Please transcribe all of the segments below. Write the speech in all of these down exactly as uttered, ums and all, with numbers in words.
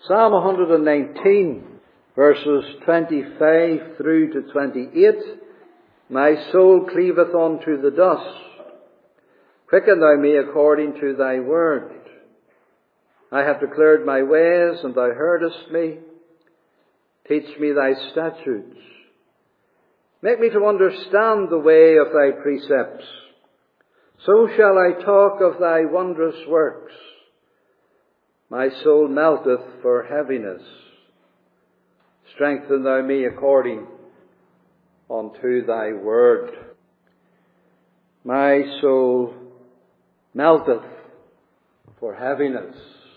Psalm one nineteen, verses twenty-five through to twenty-eight. My soul cleaveth unto the dust. Quicken thou me according to thy word. I have declared my ways, and thou heardest me. Teach me thy statutes. Make me to understand the way of thy precepts. So shall I talk of thy wondrous works. My soul melteth for heaviness. Strengthen thou me according unto thy word. My soul melteth for heaviness.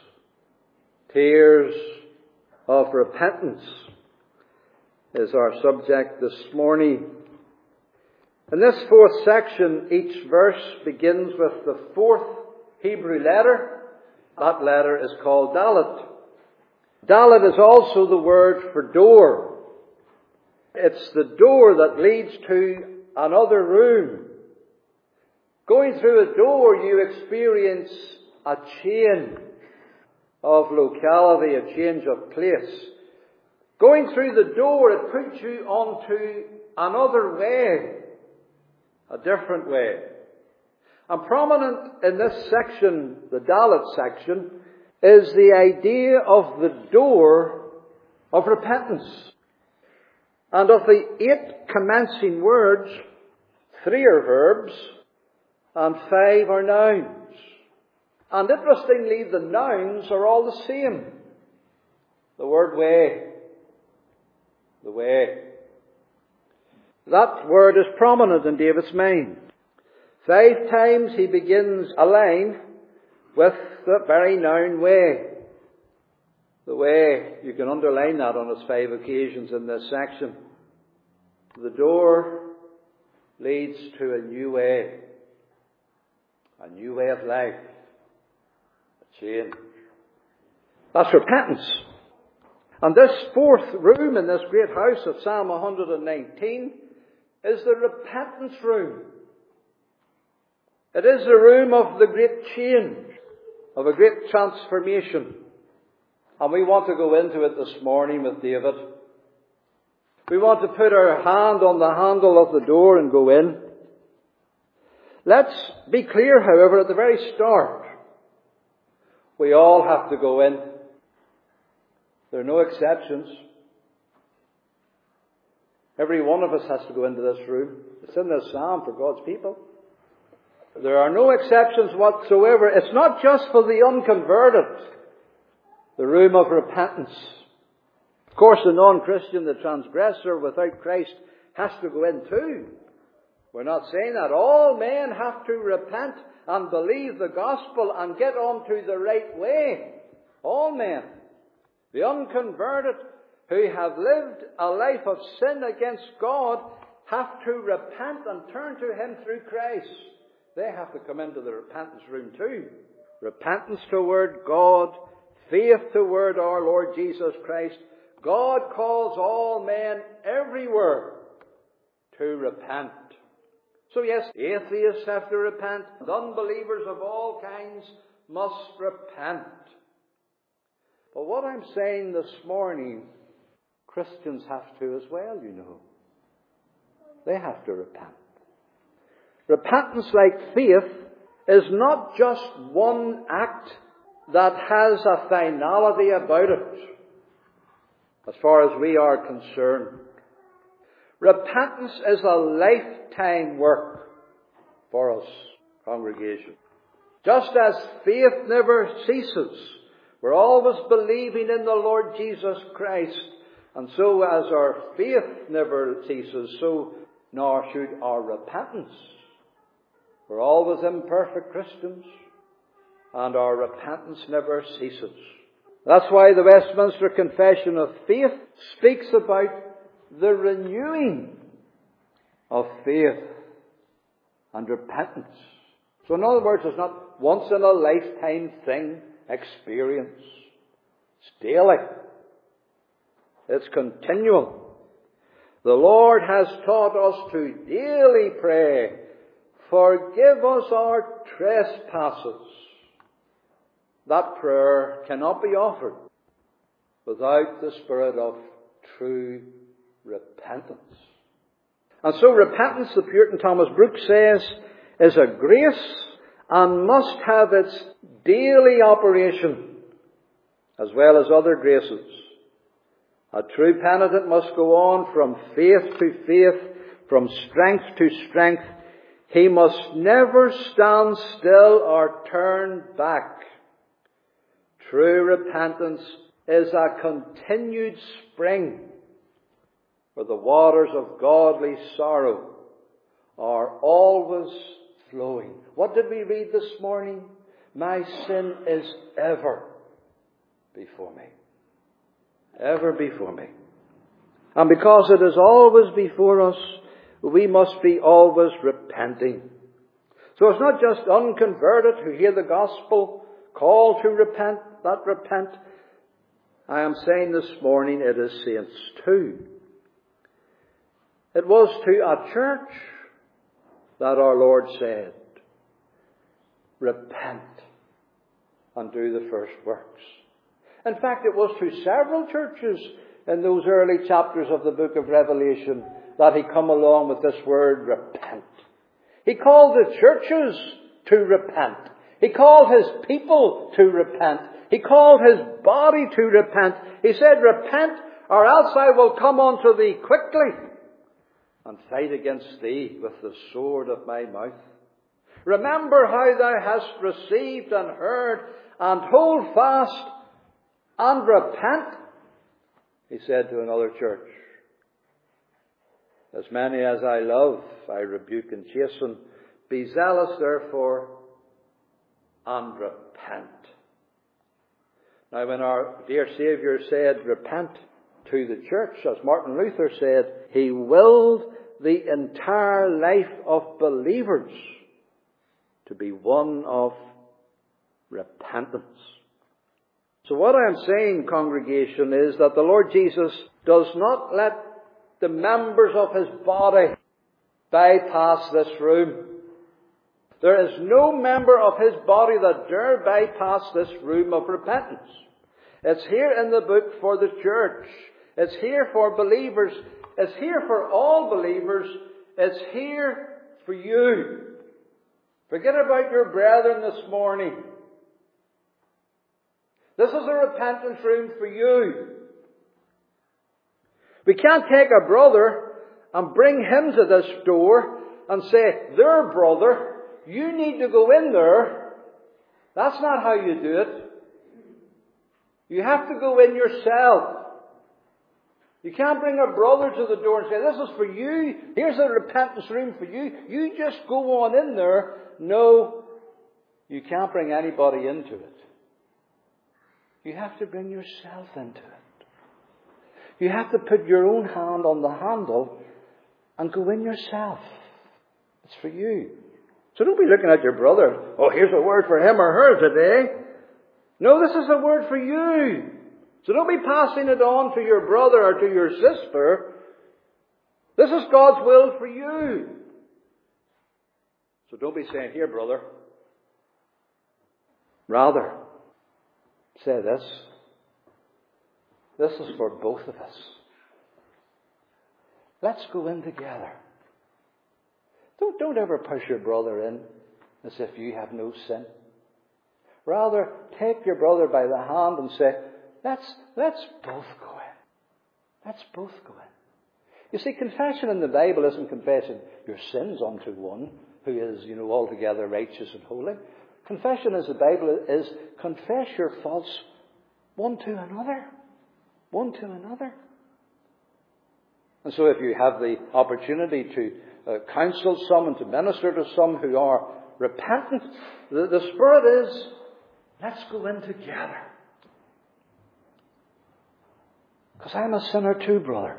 Tears of repentance is our subject this morning. In this fourth section, each verse begins with the fourth Hebrew letter. That letter is called Dalet. Dalet is also the word for door. It's the door that leads to another room. Going through a door, you experience a change of locality, a change of place. Going through the door, it puts you onto another way, a different way. And prominent in this section, the Dalet section, is the idea of the door of repentance. And of the eight commencing words, three are verbs and five are nouns. And interestingly, the nouns are all the same. The word way. The way. That word is prominent in David's mind. Five times he begins a line with the very noun way. The way, you can underline that on its five occasions in this section. The door leads to a new way. A new way of life. A change. That's repentance. And this fourth room in this great house of Psalm one nineteen is the repentance room. It is the room of the great change, of a great transformation. And we want to go into it this morning with David. We want to put our hand on the handle of the door and go in. Let's be clear, however, at the very start. We all have to go in. There are no exceptions. Every one of us has to go into this room. It's in this psalm for God's people. There are no exceptions whatsoever. It's not just for the unconverted. The room of repentance. Of course, the non-Christian, the transgressor without Christ, has to go in too. We're not saying that. All men have to repent and believe the gospel and get onto the right way. All men. The unconverted who have lived a life of sin against God have to repent and turn to Him through Christ. They have to come into the repentance room too. Repentance toward God, faith toward our Lord Jesus Christ. God calls all men everywhere to repent. So yes, atheists have to repent. Unbelievers of all kinds must repent. But what I'm saying this morning, Christians have to as well, you know. They have to repent. Repentance, like faith, is not just one act that has a finality about it, as far as we are concerned. Repentance is a lifetime work for us, congregation. Just as faith never ceases, we're always believing in the Lord Jesus Christ, and so as our faith never ceases, so nor should our repentance. We're always imperfect Christians, and our repentance never ceases. That's why the Westminster Confession of Faith speaks about the renewing of faith and repentance. So in other words, it's not once in a lifetime thing, experience. It's daily. It's continual. The Lord has taught us to daily pray, forgive us our trespasses. That prayer cannot be offered without the spirit of true repentance. And so repentance, the Puritan Thomas Brooks says, is a grace and must have its daily operation as well as other graces. A true penitent must go on from faith to faith, from strength to strength. He must never stand still or turn back. True repentance is a continued spring where the waters of godly sorrow are always flowing. What did we read this morning? My sin is ever before me. Ever before me. And because it is always before us, we must be always repenting. So it's not just unconverted who hear the gospel, call to repent, that repent. I am saying this morning it is saints too. It was to a church that our Lord said, repent and do the first works. In fact, it was to several churches in those early chapters of the book of Revelation that he come along with this word, repent. He called the churches to repent. He called his people to repent. He called his body to repent. He said, repent, or else I will come unto thee quickly and fight against thee with the sword of my mouth. Remember how thou hast received and heard, and hold fast and repent, he said to another church. As many as I love, I rebuke and chasten. Be zealous, therefore, and repent. Now, when our dear Saviour said, repent to the church, as Martin Luther said, he willed the entire life of believers to be one of repentance. So what I am saying, congregation, is that the Lord Jesus does not let the members of his body bypass this room. There is no member of his body that dare bypass this room of repentance. It's here in the book for the church. It's here for believers. It's here for all believers. It's here for you. Forget about your brethren this morning. This is a repentance room for you. We can't take a brother and bring him to this door and say, there, brother, you need to go in there. That's not how you do it. You have to go in yourself. You can't bring a brother to the door and say, this is for you. Here's a repentance room for you. You just go on in there. No, you can't bring anybody into it. You have to bring yourself into it. You have to put your own hand on the handle and go in yourself. It's for you. So don't be looking at your brother. Oh, here's a word for him or her today. No, this is a word for you. So don't be passing it on to your brother or to your sister. This is God's will for you. So don't be saying, here, brother. Rather, say this. This is for both of us. Let's go in together. Don't, don't ever push your brother in as if you have no sin. Rather, take your brother by the hand and say, let's, let's both go in. Let's both go in. You see, confession in the Bible isn't confessing your sins unto one who is, you know, altogether righteous and holy. Confession as the Bible is confess your faults one to another. One to another. And so if you have the opportunity to uh, counsel some and to minister to some who are repentant, the, the Spirit is, let's go in together. Because I'm a sinner too, brother.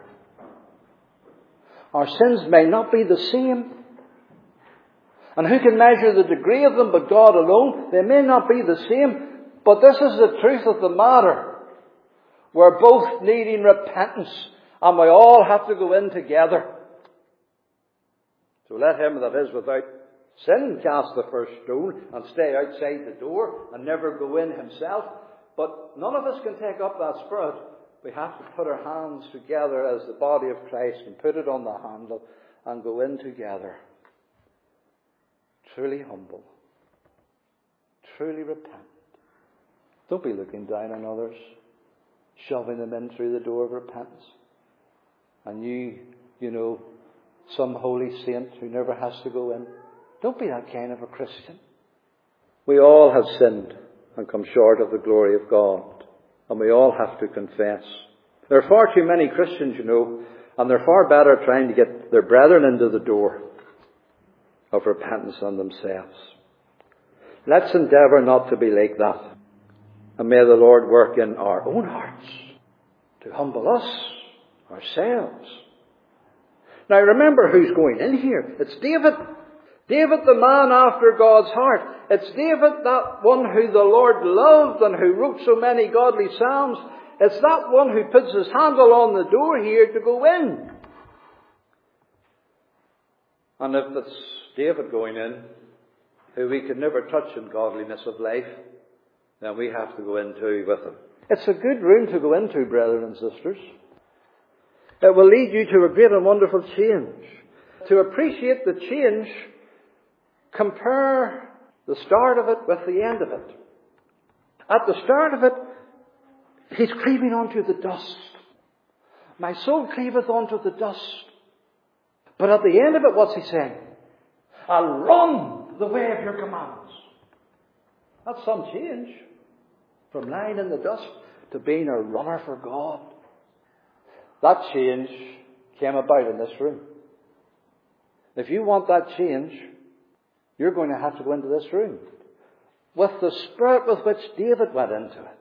Our sins may not be the same. And who can measure the degree of them but God alone? They may not be the same. But this is the truth of the matter. We're both needing repentance. And we all have to go in together. So let him that is without sin cast the first stone and stay outside the door and never go in himself. But none of us can take up that spirit We have to put our hands together as the body of Christ and put it on the handle and go in together. Truly humble. Truly repentant. Don't be looking down on others, shoving them in through the door of repentance. And you, you know, some holy saint who never has to go in. Don't be that kind of a Christian. We all have sinned and come short of the glory of God. And we all have to confess. There are far too many Christians, you know, and they're far better trying to get their brethren into the door of repentance than themselves. Let's endeavour not to be like that. And may the Lord work in our own hearts to humble us, ourselves. Now remember who's going in here. It's David. David, the man after God's heart. It's David, that one who the Lord loved and who wrote so many godly psalms. It's that one who puts his handle on the door here to go in. And if it's David going in, who we could never touch in godliness of life, then we have to go in too with him. It's a good room to go into, brethren and sisters. It will lead you to a great and wonderful change. To appreciate the change, compare the start of it with the end of it. At the start of it, he's cleaving onto the dust. My soul cleaveth onto the dust. But at the end of it, what's he saying? I'll run the way of your commands. That's some change. From lying in the dust to being a runner for God. That change came about in this room. If you want that change, you're going to have to go into this room with the spirit with which David went into it.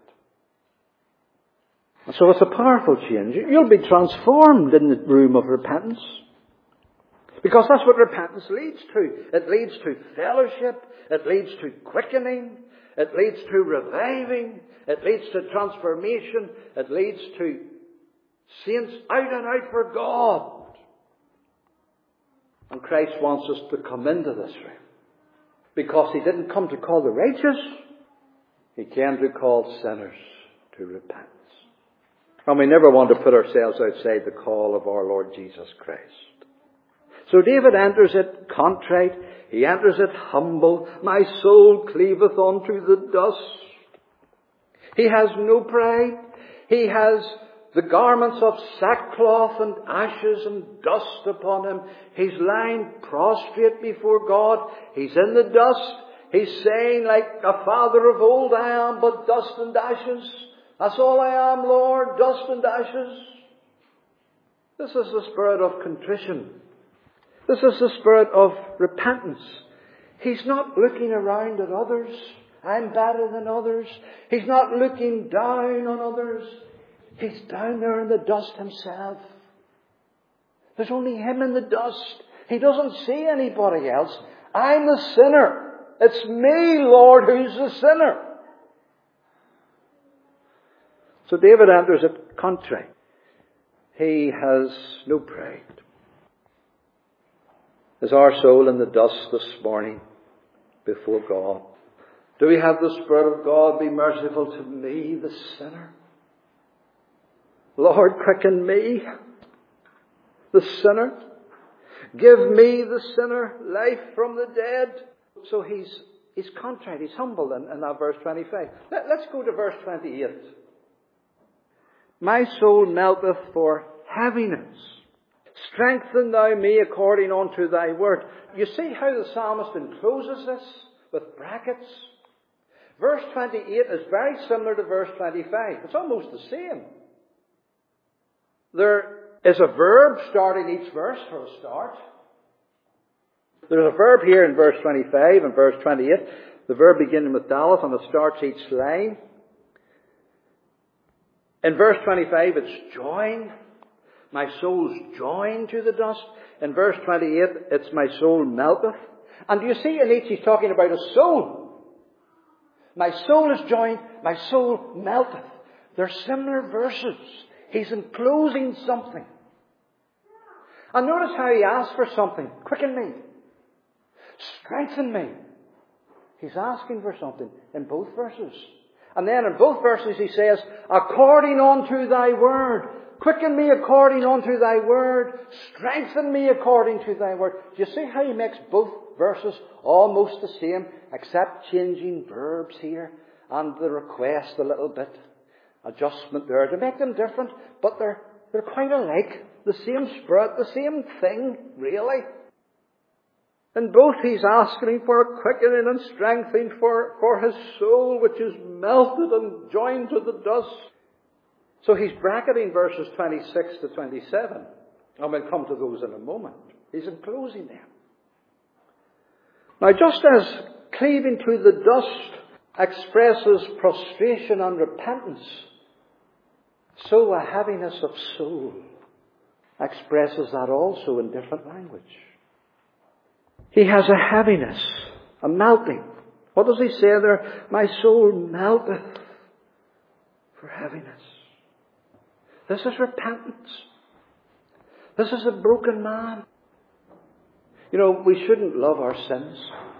And so it's a powerful change. You'll be transformed in the room of repentance. Because that's what repentance leads to. It leads to fellowship. It leads to quickening. It leads to reviving. It leads to transformation. It leads to saints out and out for God. And Christ wants us to come into this room. Because he didn't come to call the righteous. He came to call sinners to repentance. And we never want to put ourselves outside the call of our Lord Jesus Christ. So David enters it contrite. He enters it humble. My soul cleaveth unto the dust. He has no pride. He has the garments of sackcloth and ashes and dust upon him. He's lying prostrate before God. He's in the dust. He's saying like a father of old, I am but dust and ashes. That's all I am, Lord, dust and ashes. This is the spirit of contrition. This is the spirit of repentance. He's not looking around at others. I'm better than others. He's not looking down on others. He's down there in the dust himself. There's only him in the dust. He doesn't see anybody else. I'm the sinner. It's me, Lord, who's the sinner. So David enters it contrite. He has no pride. Is our soul in the dust this morning before God? Do we have the Spirit of God? Be merciful to me, the sinner. Lord, quicken me, the sinner. Give me, the sinner, life from the dead. So he's, he's contrite, he's humble in, in that verse twenty-five. Let, let's go to verse twenty-eight. My soul melteth for heaviness. Strengthen thou me according unto thy word. You see how the psalmist encloses this with brackets? Verse twenty-eight is very similar to verse twenty-five. It's almost the same. There is a verb starting each verse for a start. There's a verb here in verse twenty-five and verse twenty-eight. The verb beginning with daleth and it starts each line. In verse twenty-five it's join. My soul's joined to the dust. In verse twenty-eight it's my soul melteth. And do you see in each he's talking about a soul. My soul is joined, my soul melteth. They're similar verses. He's enclosing something. And notice how he asks for something. Quicken me. Strengthen me. He's asking for something in both verses. And then in both verses he says, according unto thy word. Quicken me according unto thy word. Strengthen me according to thy word. Do you see how he makes both verses almost the same, except changing verbs here and the request a little bit. Adjustment there to make them different, but they're, they're quite alike. The same spirit, the same thing, really. In both he's asking for a quickening and strengthening for, for his soul, which is melted and joined to the dust. So he's bracketing verses twenty-six to twenty-seven. And we'll come to those in a moment. He's enclosing them. Now, just as cleaving to the dust expresses prostration and repentance, so a heaviness of soul expresses that also in different language. He has a heaviness, a melting. What does he say there? My soul melteth for heaviness. This is repentance. This is a broken man. You know, we shouldn't love our sins.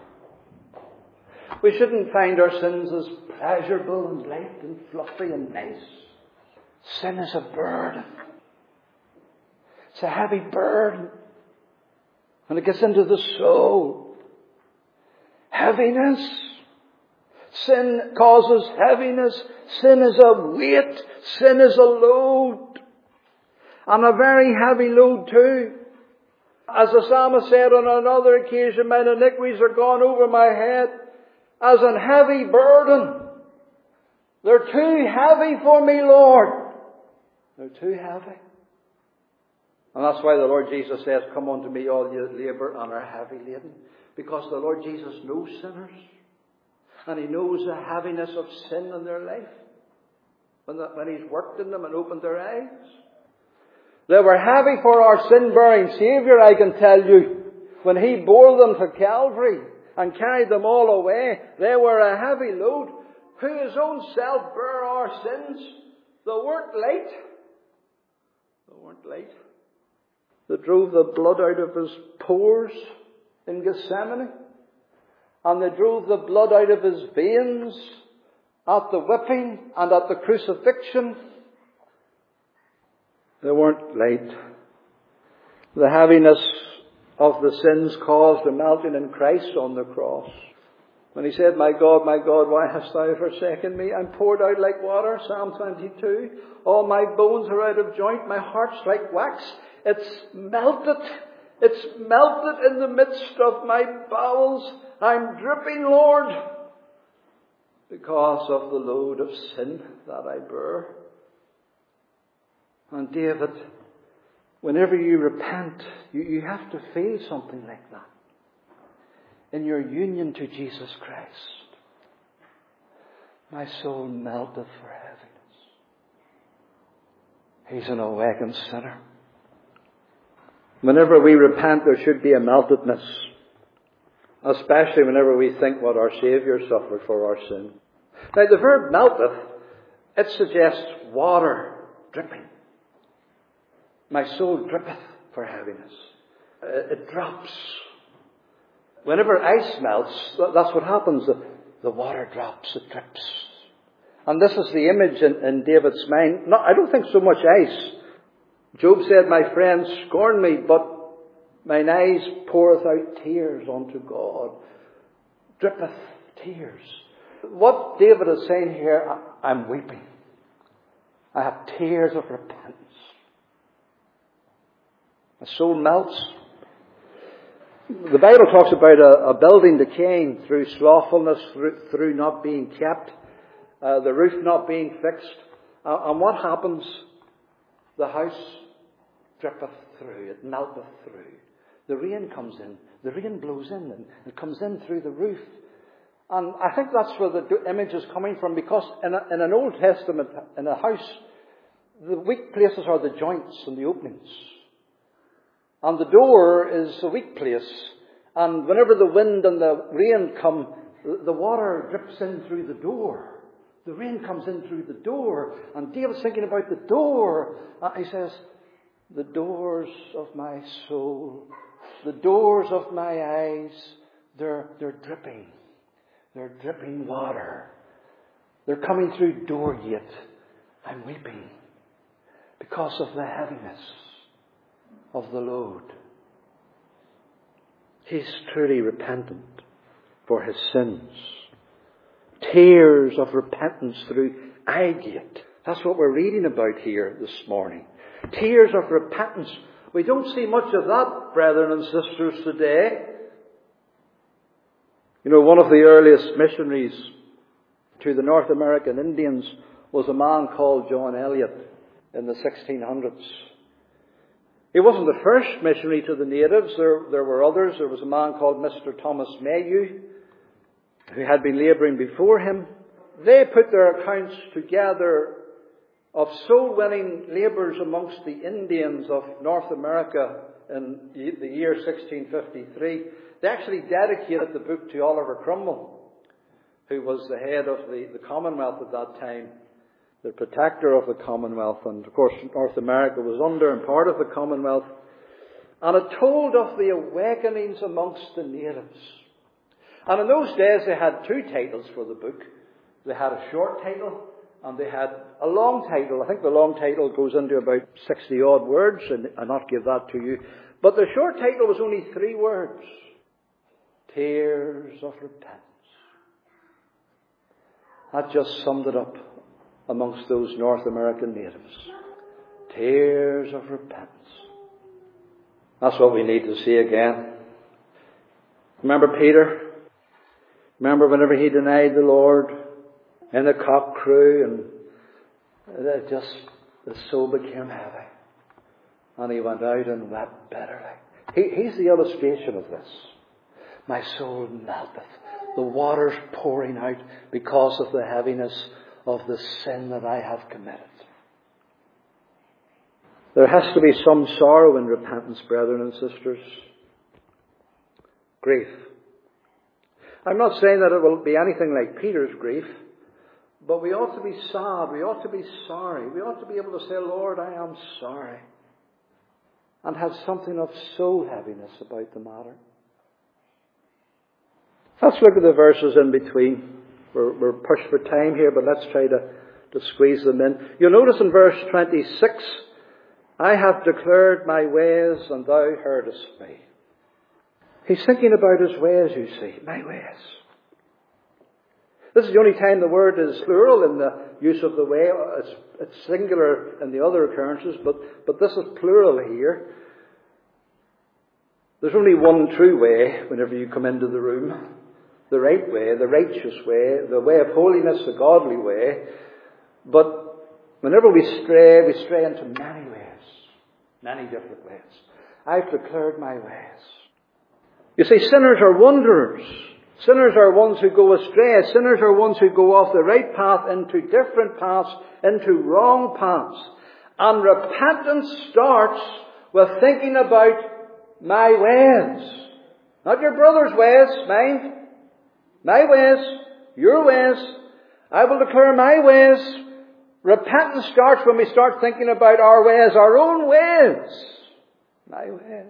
We shouldn't find our sins as pleasurable and light and fluffy and nice. Sin is a burden. It's a heavy burden. And it gets into the soul. Heaviness. Sin causes heaviness. Sin is a weight. Sin is a load. And a very heavy load too. As the psalmist said on another occasion, mine iniquities are gone over my head as an heavy burden. They're too heavy for me, Lord. They're too heavy. And that's why the Lord Jesus says, come unto me all you labour and are heavy laden. Because the Lord Jesus knows sinners. And He knows the heaviness of sin in their life. When, the, when He's worked in them and opened their eyes. They were heavy for our sin-bearing Saviour, I can tell you. When He bore them to Calvary and carried them all away, they were a heavy load. Who His own self bare our sins. They weren't light. They weren't light. They drove the blood out of His pores in Gethsemane. And they drove the blood out of His veins at the whipping and at the crucifixion. They weren't light. The heaviness of the sins caused a melting in Christ on the cross. When He said, my God, my God, why hast thou forsaken me? I'm poured out like water, Psalm twenty-two. All my bones are out of joint, my heart's like wax. It's melted. It's melted in the midst of my bowels. I'm dripping, Lord, because of the load of sin that I bear. And David, whenever you repent, you, you have to feel something like that. In your union to Jesus Christ. My soul melteth for heaviness. He's an awakened sinner. Whenever we repent, there should be a meltedness. Especially whenever we think what our Saviour suffered for our sin. Now the verb melteth, it suggests water dripping. My soul drippeth for heaviness. It drops. Whenever ice melts, that's what happens. The, the water drops, it drips. And this is the image in, in David's mind. Not, I don't think so much ice. Job said, my friends scorn me, but mine eyes poureth out tears unto God. Drippeth tears. What David is saying here, I'm weeping. I have tears of repentance. My soul melts. The Bible talks about a, a building decaying through slothfulness, through, through not being kept, uh, the roof not being fixed. Uh, and what happens? The house drippeth through, it melteth through. The rain comes in, the rain blows in, and it comes in through the roof. And I think that's where the image is coming from, because in, a, in an Old Testament, in a house, the weak places are the joints and the openings. And the door is a weak place. And whenever the wind and the rain come, the water drips in through the door. The rain comes in through the door. And David's thinking about the door. Uh, he says, the doors of my soul, the doors of my eyes, they're, they're dripping. They're dripping water. They're coming through door gate. I'm weeping because of the heaviness of the load. He's truly repentant for his sins. Tears of repentance through eye gate. That's what we're reading about here this morning. Tears of repentance. We don't see much of that, brethren and sisters, today. You know, one of the earliest missionaries to the North American Indians was a man called John Eliot in the sixteen hundreds. He wasn't the first missionary to the natives. There, there were others. There was a man called Mister Thomas Mayhew, who had been labouring before him. They put their accounts together of soul-winning labours amongst the Indians of North America in the year sixteen fifty-three. They actually dedicated the book to Oliver Cromwell, who was the head of the, the Commonwealth at that time, the protector of the Commonwealth. And of course North America was under and part of the Commonwealth. And it told of the awakenings amongst the natives. And in those days they had two titles for the book. They had a short title and they had a long title. I think the long title goes into about sixty odd words, and I'll not give that to you. But the short title was only three words. Tears of repentance. That just summed it up amongst those North American natives. Tears of repentance. That's what we need to see again. Remember Peter? Remember whenever he denied the Lord in the cock crew, and it just, the soul became heavy. And he went out and wept bitterly. He, he's the illustration of this. My soul melteth. The water's pouring out because of the heaviness of the sin that I have committed. There has to be some sorrow in repentance, brethren and sisters. Grief. I'm not saying that it will be anything like Peter's grief, but we ought to be sad. We ought to be sorry. We ought to be able to say, Lord, I am sorry. And have something of soul heaviness about the matter. Let's look at the verses in between. We're, we're pushed for time here, but let's try to, to squeeze them in. You'll notice in verse twenty-six, I have declared my ways, and thou heardest me. He's thinking about his ways, you see. My ways. This is the only time the word is plural in the use of the way. It's, it's singular in the other occurrences, but, but this is plural here. There's only one true way whenever you come into the room. The right way, the righteous way, the way of holiness, the godly way. But whenever we stray, we stray into many ways. Many different ways. I've declared my ways. You see, sinners are wanderers. Sinners are ones who go astray. Sinners are ones who go off the right path into different paths, into wrong paths. And repentance starts with thinking about my ways. Not your brother's ways, mind. My ways, your ways. I will declare my ways. Repentance starts when we start thinking about our ways, our own ways. My ways.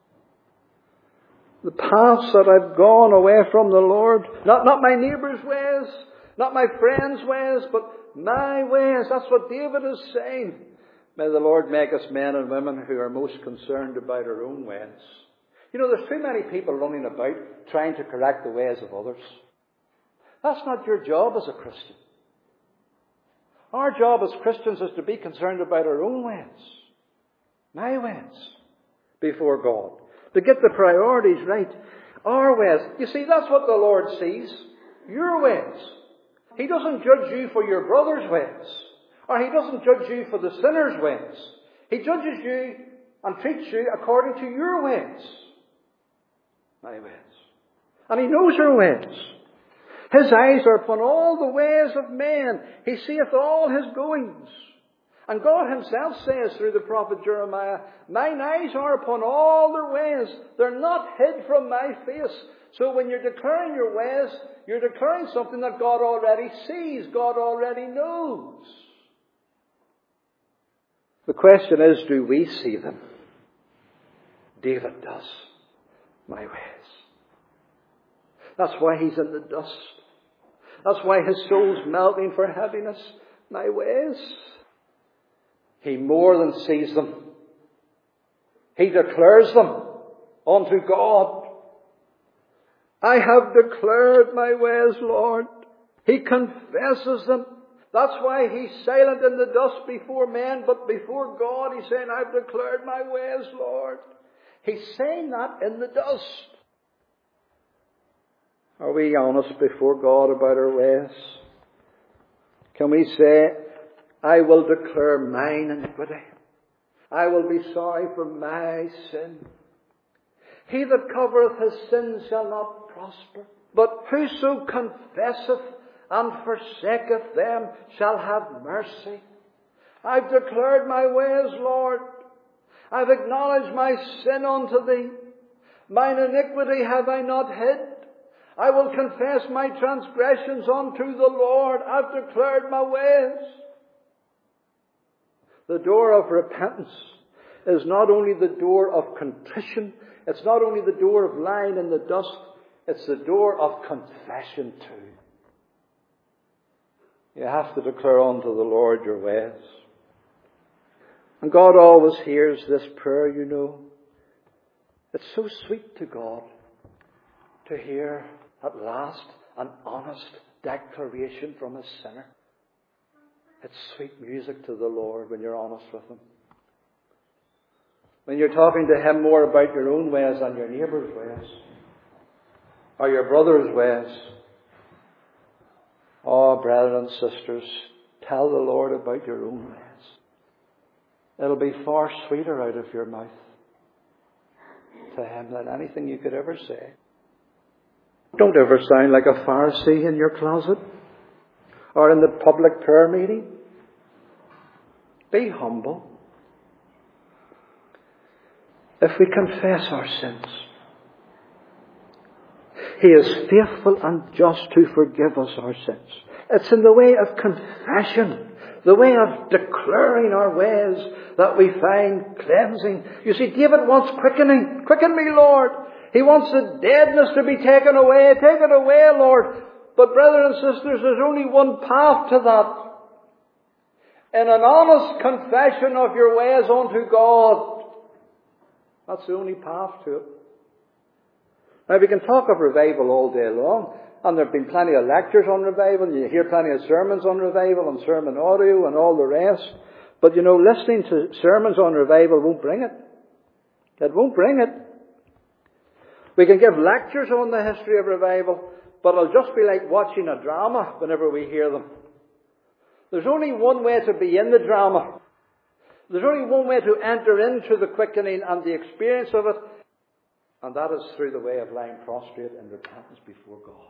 The paths that I've gone away from the Lord. Not, not my neighbour's ways, not my friend's ways, but my ways. That's what David is saying. May the Lord make us men and women who are most concerned about our own ways. You know, there's too many people running about trying to correct the ways of others. That's not your job as a Christian. Our job as Christians is to be concerned about our own ways. My ways. Before God. To get the priorities right. Our ways. You see, that's what the Lord sees. Your ways. He doesn't judge you for your brother's ways. Or He doesn't judge you for the sinner's ways. He judges you and treats you according to your ways. My ways. And He knows your ways. His eyes are upon all the ways of men. He seeth all his goings. And God Himself says through the prophet Jeremiah, mine eyes are upon all their ways. They're not hid from my face. So when you're declaring your ways, you're declaring something that God already sees. God already knows. The question is, do we see them? David does. My ways. That's why he's in the dust. That's why his soul's melting for heaviness. My ways. He more than sees them. He declares them unto God. I have declared my ways, Lord. He confesses them. That's why he's silent in the dust before men, but before God he's saying, I've declared my ways, Lord. He's saying that in the dust. Are we honest before God about our ways? Can we say, I will declare mine iniquity. I will be sorry for my sin. He that covereth his sin shall not prosper. But whoso confesseth and forsaketh them shall have mercy. I've declared my ways, Lord. I've acknowledged my sin unto thee. Mine iniquity have I not hid. I will confess my transgressions unto the Lord. I've declared my ways. The door of repentance is not only the door of contrition. It's not only the door of lying in the dust. It's the door of confession too. You have to declare unto the Lord your ways. And God always hears this prayer, you know. It's so sweet to God to hear at last an honest declaration from a sinner. It's sweet music to the Lord when you're honest with Him. When you're talking to Him more about your own ways than your neighbour's ways, or your brother's ways. Oh, brethren and sisters, tell the Lord about your own ways. It'll be far sweeter out of your mouth to Him than anything you could ever say. Don't ever sound like a Pharisee in your closet or in the public prayer meeting. Be humble. If we confess our sins, He is faithful and just to forgive us our sins. It's in the way of confession, the way of declaring our ways, that we find cleansing. You see, David wants quickening. Quicken me, Lord. He wants the deadness to be taken away. Take it away, Lord. But brethren and sisters, there's only one path to that. In an honest confession of your ways unto God. That's the only path to it. Now, we can talk of revival all day long, and there have been plenty of lectures on revival, and you hear plenty of sermons on revival, and sermon audio, and all the rest. But, you know, listening to sermons on revival won't bring it. It won't bring it. We can give lectures on the history of revival, but it'll just be like watching a drama whenever we hear them. There's only one way to be in the drama. There's only one way to enter into the quickening and the experience of it, and that is through the way of lying prostrate in repentance before God.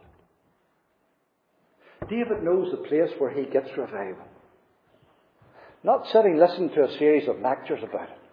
David knows the place where he gets revival. Not sitting listening to a series of lectures about it,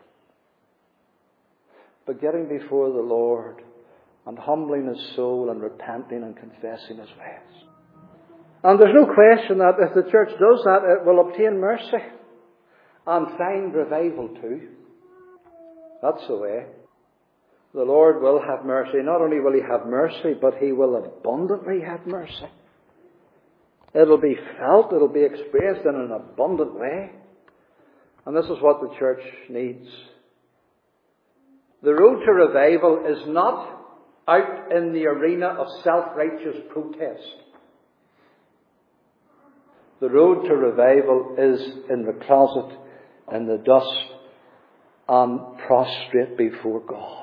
but getting before the Lord and humbling his soul and repenting and confessing his ways. And there's no question that if the church does that, it will obtain mercy and find revival too. That's the way. The Lord will have mercy. Not only will He have mercy, but He will abundantly have mercy. It'll be felt, it'll be experienced in an abundant way. And this is what the church needs. The road to revival is not out in the arena of self-righteous protest. The road to revival is in the closet, in the dust, and prostrate before God.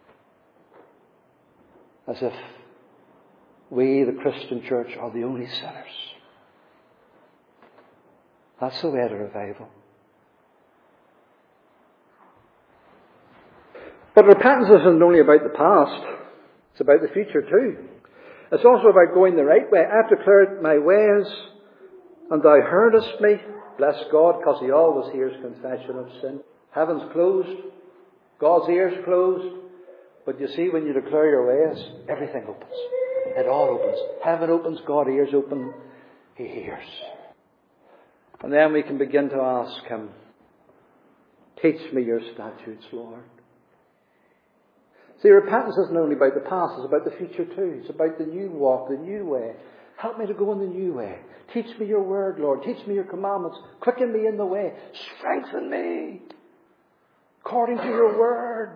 As if we, the Christian church, are the only sinners. That's the way to revival. But repentance isn't only about the past. It's about the future too. It's also about going the right way. I've declared my ways, and thou heardest me. Bless God, because He always hears confession of sin. Heaven's closed. God's ears closed. But you see, when you declare your ways, everything opens. It all opens. Heaven opens, God's ears open. He hears. And then we can begin to ask Him, teach me your statutes, Lord. See, repentance isn't only about the past, it's about the future too. It's about the new walk, the new way. Help me to go in the new way. Teach me your word, Lord. Teach me your commandments. Quicken me in the way. Strengthen me according to your word.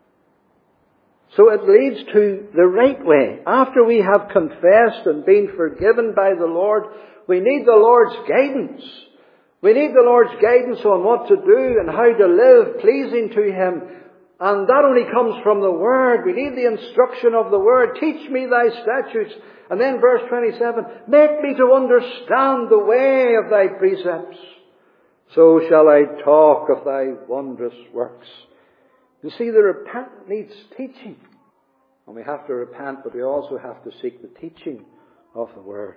So it leads to the right way. After we have confessed and been forgiven by the Lord, we need the Lord's guidance. We need the Lord's guidance on what to do and how to live pleasing to Him. And that only comes from the Word. We need the instruction of the Word. Teach me thy statutes. And then verse twenty-seven, make me to understand the way of thy precepts. So shall I talk of thy wondrous works. You see, the repentant needs teaching. And we have to repent, but we also have to seek the teaching of the Word.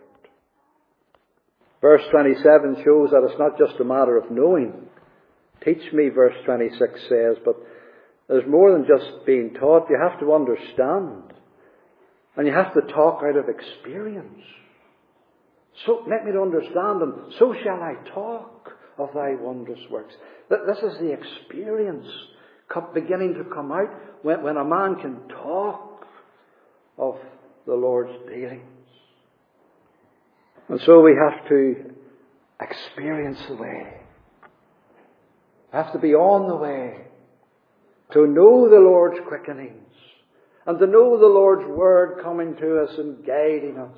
Verse twenty-seven shows that it's not just a matter of knowing. Teach me, verse twenty-six says, but there's more than just being taught. You have to understand. And you have to talk out of experience. So, make me to understand them. So shall I talk of thy wondrous works. This is the experience beginning to come out when, when a man can talk of the Lord's dealings. And so we have to experience the way. We have to be on the way to know the Lord's quickenings and to know the Lord's word coming to us and guiding us.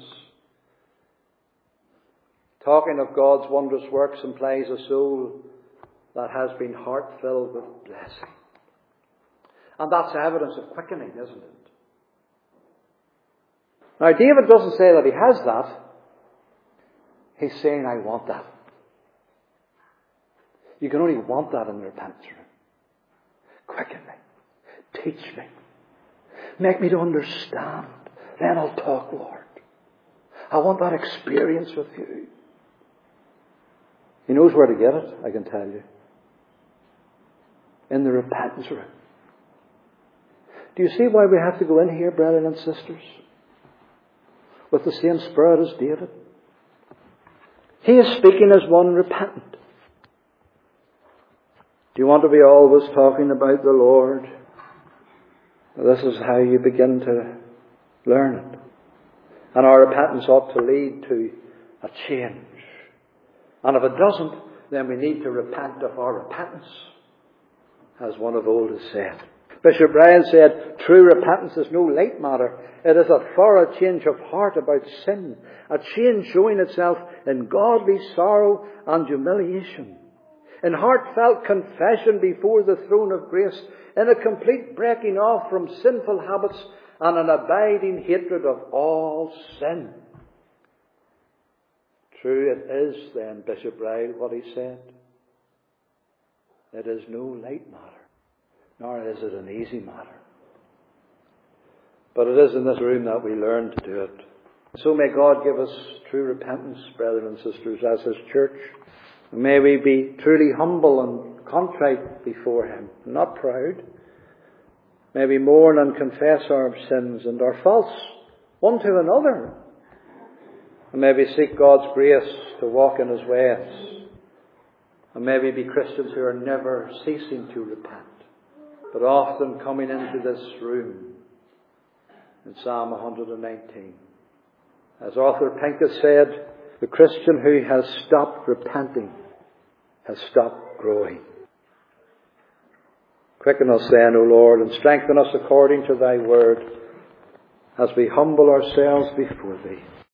Talking of God's wondrous works implies a soul that has been heart-filled with blessing. And that's evidence of quickening, isn't it? Now, David doesn't say that he has that. He's saying, I want that. You can only want that in the repentance room. Quicken me. Teach me. Make me to understand. Then I'll talk, Lord. I want that experience with you. He knows where to get it, I can tell you. In the repentance room. Do you see why we have to go in here, brethren and sisters? With the same spirit as David. He is speaking as one repentant. Do you want to be always talking about the Lord? This is how you begin to learn it. And our repentance ought to lead to a change. And if it doesn't, then we need to repent of our repentance, as one of old has said. Bishop Ryle said, true repentance is no light matter. It is a thorough change of heart about sin. A change showing itself in godly sorrow and humiliation. In heartfelt confession before the throne of grace. In a complete breaking off from sinful habits and an abiding hatred of all sin. True it is then, Bishop Ryle, what he said. It is no light matter. Nor is it an easy matter. But it is in this room that we learn to do it. So may God give us true repentance, brethren and sisters, as His church. May we be truly humble and contrite before Him, not proud. May we mourn and confess our sins and our faults one to another. And may we seek God's grace to walk in His ways. And may we be Christians who are never ceasing to repent, but often coming into this room in Psalm one nineteen. As Arthur Pincus said, the Christian who has stopped repenting has stopped growing. Quicken us then, O Lord, and strengthen us according to thy word as we humble ourselves before thee.